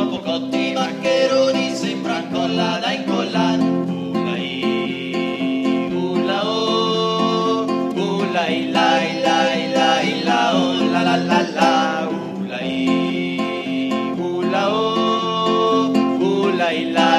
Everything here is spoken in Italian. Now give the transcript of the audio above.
troppo cotti i maccheroni, sembran colla da incollar. Ulla oh, ulla illa illa illa illa oh, la la la la. Ulla oh, ulla illa